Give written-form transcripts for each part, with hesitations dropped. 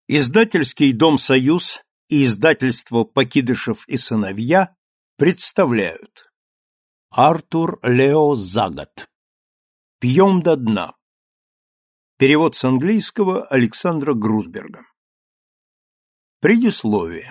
Издательский дом «Союз» и издательство «Покидышев и сыновья» представляют Артур Лео Загат. «Пьем до дна». Перевод с английского Александра Грузберга. Предисловие.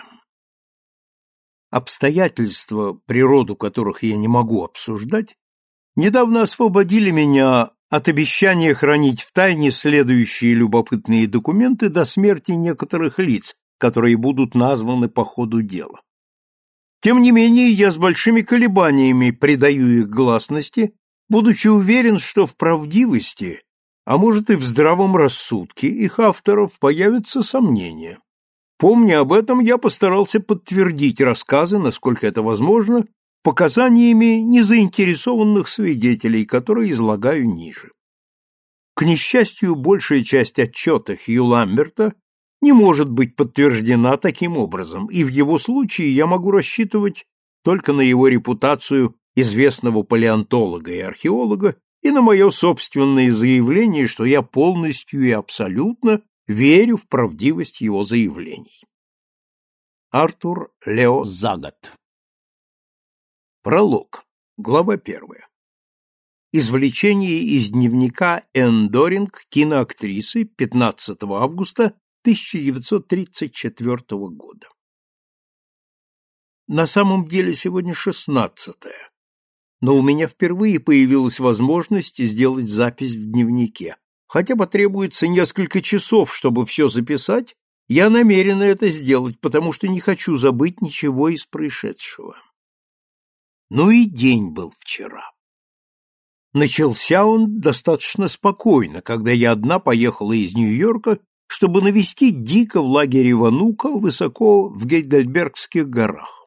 Обстоятельства, природу которых я не могу обсуждать, недавно освободили меня от обещания хранить в тайне следующие любопытные документы до смерти некоторых лиц, которые будут названы по ходу дела. Тем не менее, я с большими колебаниями придаю их гласности, будучи уверен, что в правдивости, а может и в здравом рассудке их авторов появятся сомнения. Помня об этом, я постарался подтвердить рассказы, насколько это возможно, показаниями незаинтересованных свидетелей, которые излагаю ниже. К несчастью, большая часть отчета Хью Ламберта не может быть подтверждена таким образом, и в его случае я могу рассчитывать только на его репутацию известного палеонтолога и археолога и на мое собственное заявление, что я полностью и абсолютно верю в правдивость его заявлений. Артур Лео Загат. Пролог. Глава 1. Извлечение из дневника Энн Доринг, киноактрисы, 15 августа 1934 года. На самом деле сегодня 16-е, но у меня впервые появилась возможность сделать запись в дневнике. Хотя потребуется несколько часов, чтобы все записать, я намерен это сделать, потому что не хочу забыть ничего из происшедшего. Ну и день был вчера. Начался он достаточно спокойно, когда я одна поехала из Нью-Йорка, чтобы навестить Дика в лагере Ванука высоко в Гейдельбергских горах.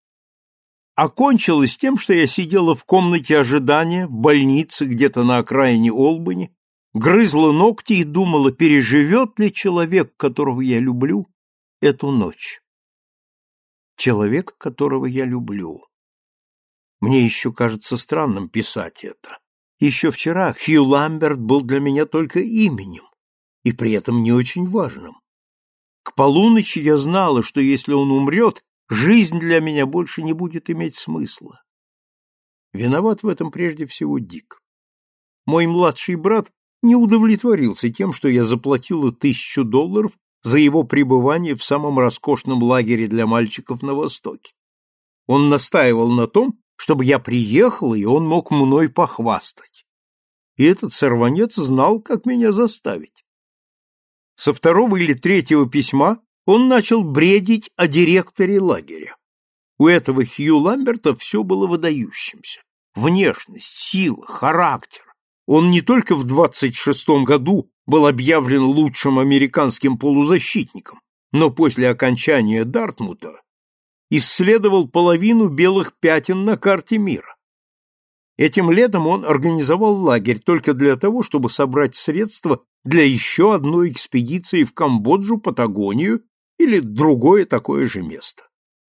Окончилось тем, что я сидела в комнате ожидания, в больнице где-то на окраине Олбани, грызла ногти и думала, переживет ли человек, которого я люблю, эту ночь. Человек, которого я люблю. Мне еще кажется странным писать это. Еще вчера Хью Ламберт был для меня только именем, и при этом не очень важным. К полуночи я знала, что если он умрет, жизнь для меня больше не будет иметь смысла. Виноват в этом прежде всего Дик. Мой младший брат не удовлетворился тем, что я заплатила $1000 за его пребывание в самом роскошном лагере для мальчиков на Востоке. Он настаивал на том, чтобы я приехала, и он мог мной похвастать. И этот сорванец знал, как меня заставить. Со 2-го или 3-го письма он начал бредить о директоре лагеря. У этого Хью Ламберта все было выдающимся. Внешность, сила, характер. Он не только в 26-м году был объявлен лучшим американским полузащитником, но после окончания Дартмута исследовал половину белых пятен на карте мира. Этим летом он организовал лагерь только для того, чтобы собрать средства для еще одной экспедиции в Камбоджу, Патагонию или другое такое же место.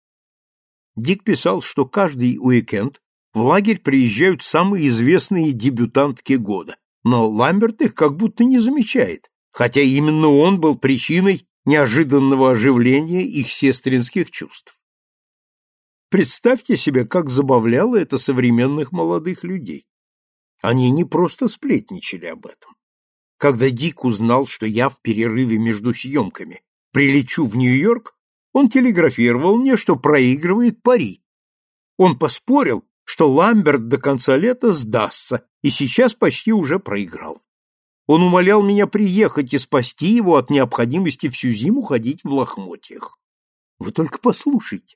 Дик писал, что каждый уикенд в лагерь приезжают самые известные дебютантки года, но Ламберт их как будто не замечает, хотя именно он был причиной неожиданного оживления их сестринских чувств. Представьте себе, как забавляло это современных молодых людей. Они не просто сплетничали об этом. Когда Дик узнал, что я в перерыве между съемками прилечу в Нью-Йорк, он телеграфировал мне, что проигрывает пари. Он поспорил, что Ламберт до конца лета сдастся, и сейчас почти уже проиграл. Он умолял меня приехать и спасти его от необходимости всю зиму ходить в лохмотьях. Вы только послушайте.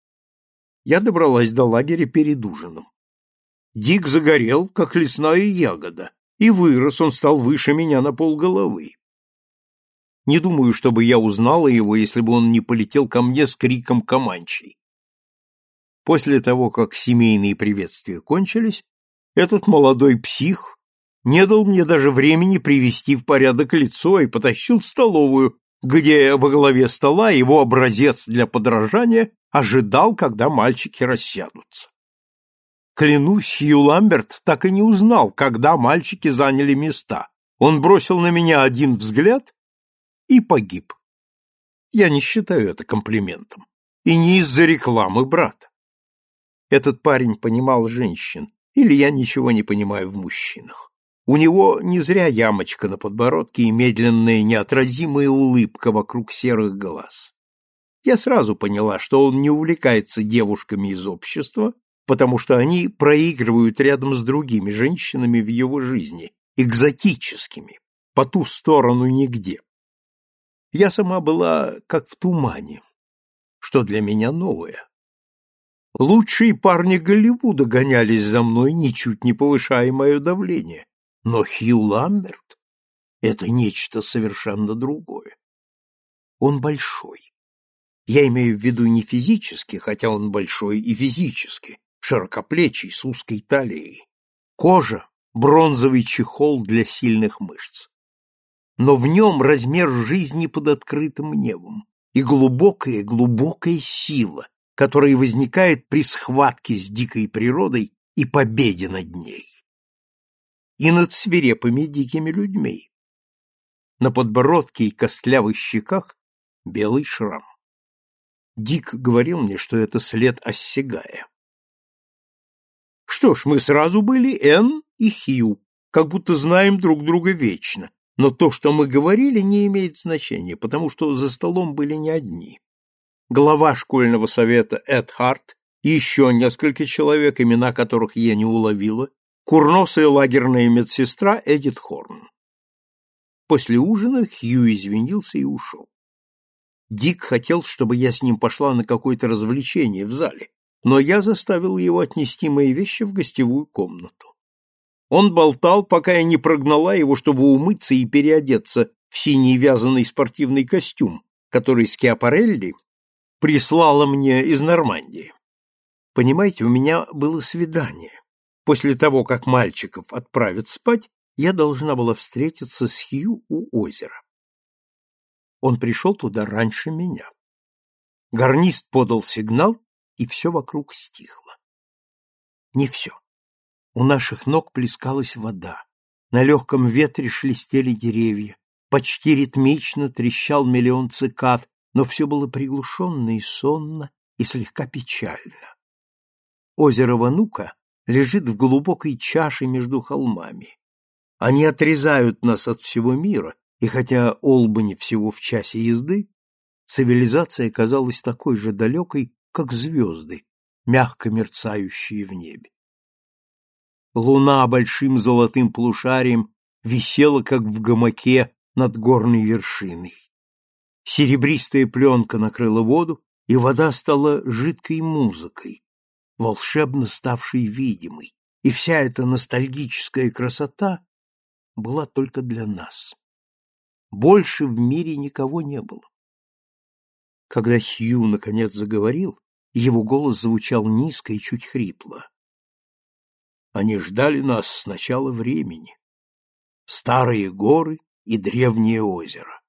Я добралась до лагеря перед ужином. Дик загорел, как лесная ягода, и вырос, он стал выше меня на полголовы. Не думаю, чтобы я узнала его, если бы он не полетел ко мне с криком «Команчей». После того, как семейные приветствия кончились, этот молодой псих не дал мне даже времени привести в порядок лицо и потащил в столовую, где во главе стола его образец для подражания ожидал, когда мальчики рассядутся. Клянусь, Хью Ламберт так и не узнал, когда мальчики заняли места. Он бросил на меня один взгляд и погиб. Я не считаю это комплиментом. И не из-за рекламы брата. Этот парень понимал женщин, или я ничего не понимаю в мужчинах. У него не зря ямочка на подбородке и медленная неотразимая улыбка вокруг серых глаз. Я сразу поняла, что он не увлекается девушками из общества, потому что они проигрывают рядом с другими женщинами в его жизни, экзотическими, по ту сторону нигде. Я сама была как в тумане, что для меня новое. Лучшие парни Голливуда гонялись за мной, ничуть не повышая мое давление. Но Хью Ламберт — это нечто совершенно другое. Он большой. Я имею в виду не физически, хотя он большой и физически, широкоплечий, с узкой талией. Кожа — бронзовый чехол для сильных мышц. Но в нем размер жизни под открытым небом и глубокая сила, которая возникает при схватке с дикой природой и победе над ней. И над свирепыми дикими людьми. На подбородке и костлявых щеках белый шрам. Дик говорил мне, что это след Ассигая. Что ж, мы сразу были Энн и Хью, как будто знаем друг друга вечно, но то, что мы говорили, не имеет значения, потому что за столом были не одни. Глава школьного совета Эд Харт и еще несколько человек, имена которых я не уловила, курносая лагерная медсестра Эдит Хорн. После ужина Хью извинился и ушел. Дик хотел, чтобы я с ним пошла на какое-то развлечение в зале, но я заставил его отнести мои вещи в гостевую комнату. Он болтал, пока я не прогнала его, чтобы умыться и переодеться в синий вязаный спортивный костюм, который Скиапарелли прислала мне из Нормандии. Понимаете, у меня было свидание. После того, как мальчиков отправят спать, я должна была встретиться с Хью у озера. Он пришел туда раньше меня. Гарнист подал сигнал, и все вокруг стихло. Не все. У наших ног плескалась вода. На легком ветре шелестели деревья. Почти ритмично трещал миллион цикад, но все было приглушенно и сонно, и слегка печально. Озеро Ванука лежит в глубокой чаше между холмами. Они отрезают нас от всего мира, и хотя Олбани всего в часе езды, цивилизация казалась такой же далекой, как звезды, мягко мерцающие в небе. Луна большим золотым полушарием висела, как в гамаке над горной вершиной. Серебристая пленка накрыла воду, и вода стала жидкой музыкой, волшебно ставшей видимой, и вся эта ностальгическая красота была только для нас. Больше в мире никого не было. Когда Хью наконец заговорил, его голос звучал низко и чуть хрипло. Они ждали нас с начала времени. Старые горы и древнее озеро.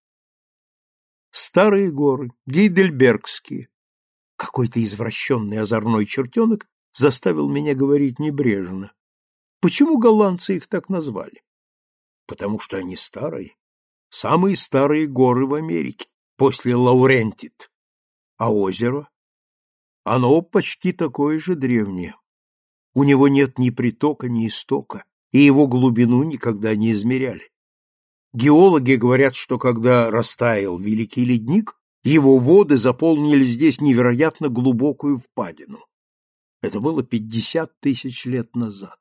Старые горы, гейдельбергские. Какой-то извращенный озорной чертенок заставил меня говорить небрежно. Почему голландцы их так назвали? Потому что они старые. Самые старые горы в Америке, после Лаурентид. А озеро? Оно почти такое же древнее. У него нет ни притока, ни истока, и его глубину никогда не измеряли. Геологи говорят, что когда растаял Великий ледник, его воды заполнили здесь невероятно глубокую впадину. Это было 50 тысяч лет назад.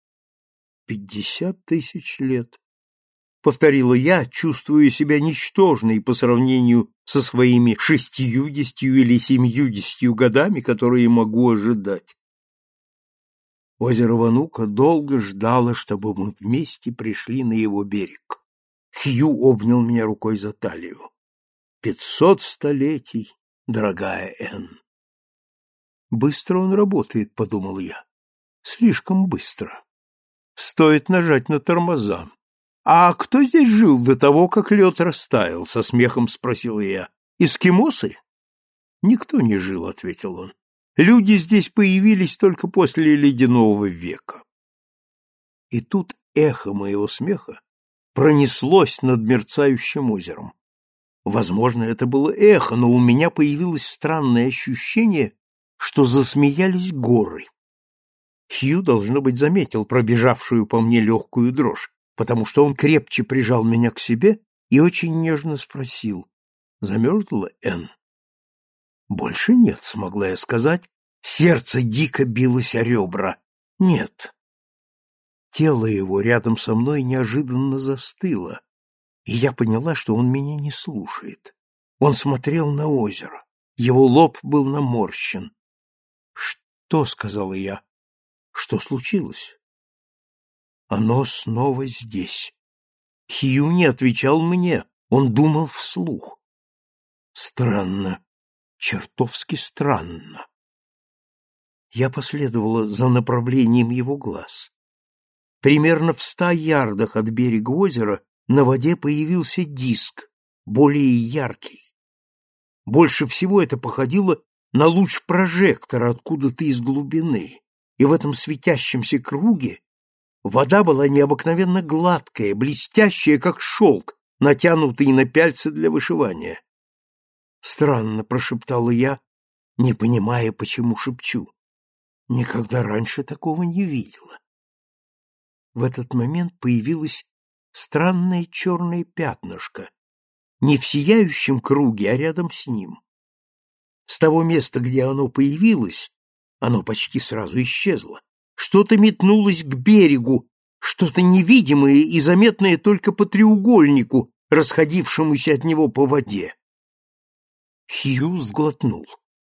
50 тысяч лет. Повторила я, чувствуя себя ничтожной по сравнению со своими 60 или 70 годами, которые могу ожидать. Озеро Ванука долго ждало, чтобы мы вместе пришли на его берег. Хью обнял меня рукой за талию. 500 столетий, дорогая Энн. Быстро он работает, подумал я. Слишком быстро. Стоит нажать на тормоза. А кто здесь жил до того, как лед растаял? Со смехом спросила я. Эскимосы? Никто не жил, ответил он. Люди здесь появились только после ледяного века. И тут эхо моего смеха пронеслось над мерцающим озером. Возможно, это было эхо, но у меня появилось странное ощущение, что засмеялись горы. Хью, должно быть, заметил пробежавшую по мне легкую дрожь, потому что он крепче прижал меня к себе и очень нежно спросил: «Замерзла, Энн?» «Больше нет», — смогла я сказать. Сердце дико билось о ребра. «Нет». Тело его рядом со мной неожиданно застыло, и я поняла, что он меня не слушает. Он смотрел на озеро. Его лоб был наморщен. «Что?» — сказала я. «Что случилось?» «Оно снова здесь». Хью не отвечал мне, он думал вслух. Странно, чертовски странно. Я последовала за направлением его глаз. Примерно в 100 ярдах от берега озера на воде появился диск, более яркий. Больше всего это походило на луч прожектора откуда-то из глубины, и в этом светящемся круге вода была необыкновенно гладкая, блестящая, как шелк, натянутый на пяльцы для вышивания. «Странно», — прошептала я, не понимая, почему шепчу. «Никогда раньше такого не видела». В этот момент появилось странное черное пятнышко, не в сияющем круге, а рядом с ним. С того места, где оно появилось, оно почти сразу исчезло. Что-то метнулось к берегу, что-то невидимое и заметное только по треугольнику, расходившемуся от него по воде. Хью сглотнул.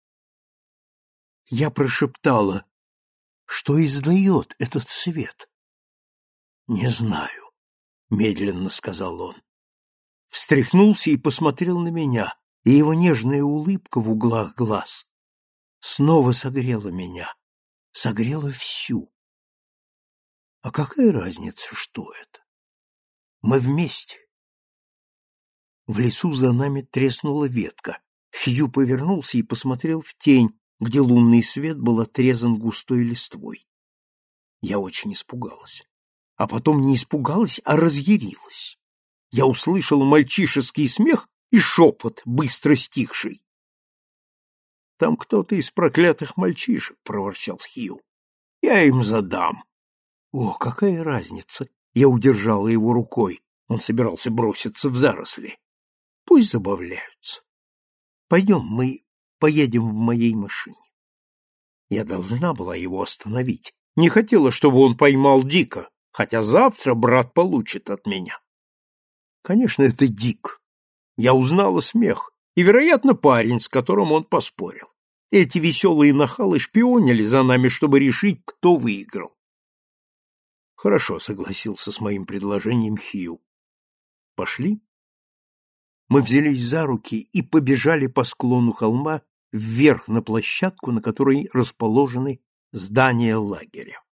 Я прошептала: «Что издает этот свет?» «Не знаю», — медленно сказал он. Встряхнулся и посмотрел на меня, и его нежная улыбка в углах глаз снова согрела меня, согрела всю. А какая разница, что это? Мы вместе. В лесу за нами треснула ветка. Хью повернулся и посмотрел в тень, где лунный свет был отрезан густой листвой. Я очень испугалась. А потом не испугалась, а разъярилась. Я услышала мальчишеский смех и шепот, быстро стихший. «Там кто-то из проклятых мальчишек», — проворчал Хью. «Я им задам». «О, какая разница!» — я удержала его рукой. Он собирался броситься в заросли. «Пусть забавляются. Пойдем, мы поедем в моей машине». Я должна была его остановить. Не хотела, чтобы он поймал Дика, хотя завтра брат получит от меня. Конечно, это Дик. Я узнала смех, и, вероятно, парень, с которым он поспорил. Эти веселые нахалы шпионили за нами, чтобы решить, кто выиграл. Хорошо, согласился с моим предложением Хью. Пошли? Мы взялись за руки и побежали по склону холма вверх на площадку, на которой расположены здания лагеря.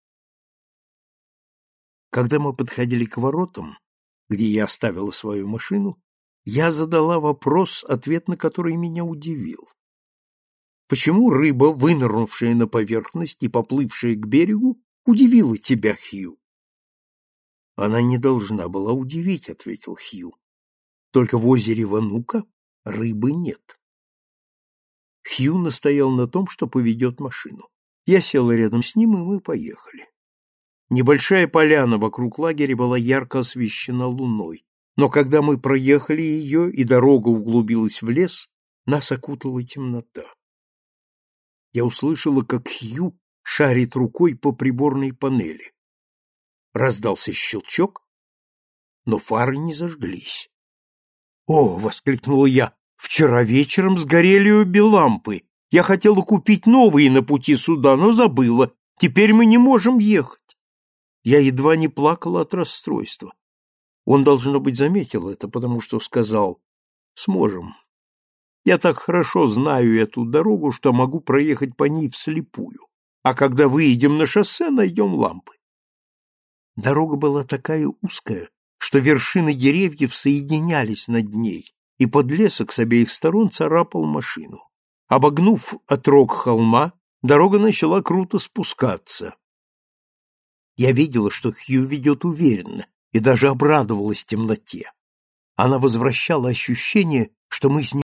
Когда мы подходили к воротам, где я оставила свою машину, я задала вопрос, ответ на который меня удивил. Почему рыба, вынырнувшая на поверхность и поплывшая к берегу, удивила тебя, Хью? Она не должна была удивить, ответил Хью. Только в озере Ванука рыбы нет. Хью настоял на том, что поведет машину. Я села рядом с ним, и мы поехали. Небольшая поляна вокруг лагеря была ярко освещена луной, но когда мы проехали ее и дорога углубилась в лес, нас окутала темнота. Я услышала, как Хью шарит рукой по приборной панели. Раздался щелчок, но фары не зажглись. «О!» — воскликнула я. «Вчера вечером сгорели обе лампы. Я хотела купить новые на пути сюда, но забыла. Теперь мы не можем ехать». Я едва не плакала от расстройства. Он, должно быть, заметил это, потому что сказал: «Сможем. Я так хорошо знаю эту дорогу, что могу проехать по ней вслепую, а когда выедем на шоссе, найдем лампы». Дорога была такая узкая, что вершины деревьев соединялись над ней, и подлесок с обеих сторон царапал машину. Обогнув отрог холма, дорога начала круто спускаться. Я видела, что Хью ведет уверенно, и даже обрадовалась темноте. Она возвращала ощущение, что мы с